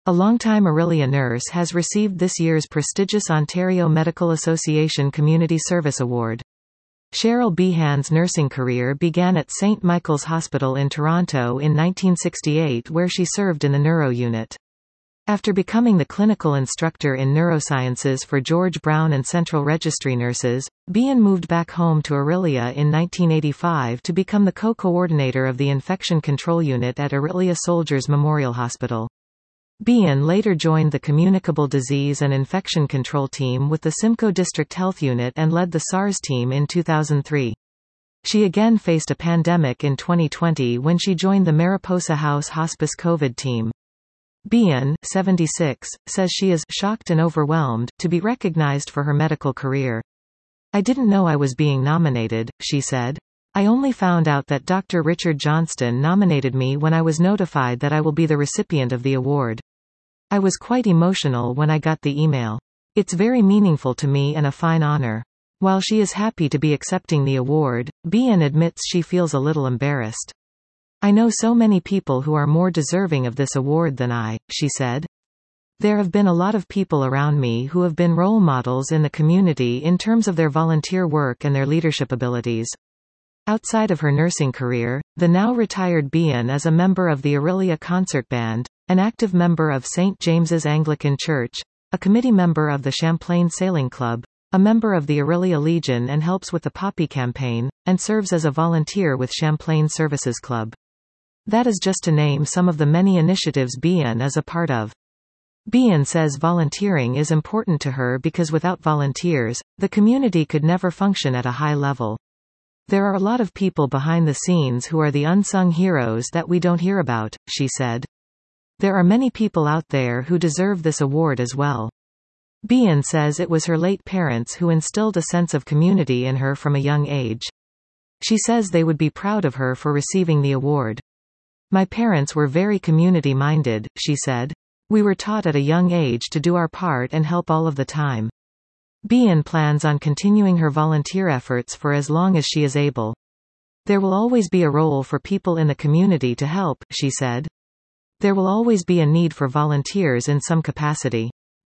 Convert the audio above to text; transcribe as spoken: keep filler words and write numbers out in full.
A longtime Orillia nurse has received this year's prestigious Ontario Medical Association Community Service Award. Cheryl Behan's nursing career began at Saint Michael's Hospital in Toronto in nineteen sixty-eight, where she served in the neuro unit. After becoming the clinical instructor in neurosciences for George Brown and Central Registry nurses, Behan moved back home to Orillia in nineteen eighty-five to become the co-coordinator of the infection control unit at Orillia Soldiers Memorial Hospital. Behan later joined the Communicable Disease and Infection Control Team with the Simcoe District Health Unit and led the SARS team in two thousand three. She again faced a pandemic in twenty twenty when she joined the Mariposa House Hospice COVID team. Behan, seventy-six, says she is shocked and overwhelmed to be recognized for her medical career. "I didn't know I was being nominated," she said. "I only found out that Doctor Richard Johnston nominated me when I was notified that I will be the recipient of the award. I was quite emotional when I got the email. It's very meaningful to me and a fine honor." While she is happy to be accepting the award, Behan admits she feels a little embarrassed. "I know so many people who are more deserving of this award than I," she said. "There have been a lot of people around me who have been role models in the community in terms of their volunteer work and their leadership abilities." Outside of her nursing career, the now retired Behan is a member of the Orillia Concert Band, an active member of Saint James's Anglican Church, a committee member of the Champlain Sailing Club, a member of the Orillia Legion and helps with the Poppy campaign, and serves as a volunteer with Champlain Services Club. That is just to name some of the many initiatives Behan is a part of. Behan says volunteering is important to her because without volunteers, the community could never function at a high level. "There are a lot of people behind the scenes who are the unsung heroes that we don't hear about," she said. "There are many people out there who deserve this award as well." Behan says it was her late parents who instilled a sense of community in her from a young age. She says they would be proud of her for receiving the award. "My parents were very community-minded," she said. "We were taught at a young age to do our part and help all of the time." Behan plans on continuing her volunteer efforts for as long as she is able. "There will always be a role for people in the community to help," she said. "There will always be a need for volunteers in some capacity.